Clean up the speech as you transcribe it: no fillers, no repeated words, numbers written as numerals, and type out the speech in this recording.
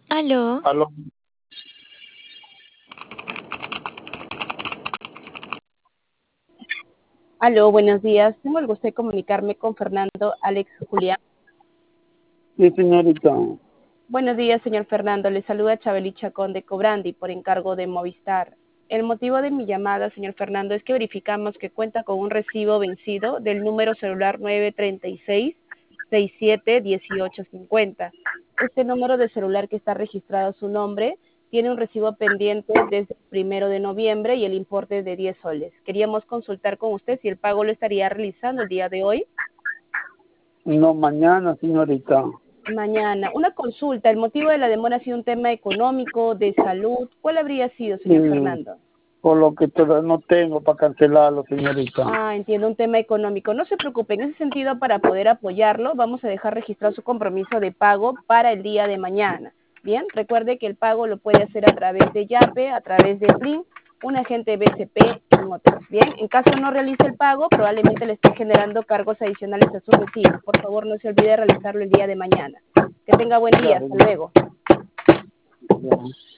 Aló, Aló, Aló, buenos días. Tengo el gusto de comunicarme con Fernando Alex Julián. sí, señorita. Buenos días, señor Fernando. Le saluda Chabeli Chacón de Cobrandi por encargo de Movistar. El motivo de mi llamada, señor Fernando, es que verificamos que cuenta con un recibo vencido del número celular 936-671850. Este número de celular que está registrado a su nombre tiene un recibo pendiente desde el 1 de noviembre y el importe es de 10 soles. Queríamos consultar con usted si el pago lo estaría realizando el día de hoy. No, mañana, señorita. Mañana. Una consulta. ¿El motivo de la demora ha sido un tema económico, de salud? ¿Cuál habría sido, señor Y Fernando? por lo que todavía no tengo para cancelarlo, señorita. Ah, entiendo, un tema económico. No se preocupe, en ese sentido, para poder apoyarlo, vamos a dejar registrado su compromiso de pago para el día de mañana. Bien, recuerde que el pago lo puede hacer a través de Yape, a través de Plin, un agente BCP en otros. Bien, en caso no realice el pago, probablemente le esté generando cargos adicionales a su recibo. Por favor, no se olvide de realizarlo el día de mañana. Que tenga buen día. Ya, Hasta luego. ya.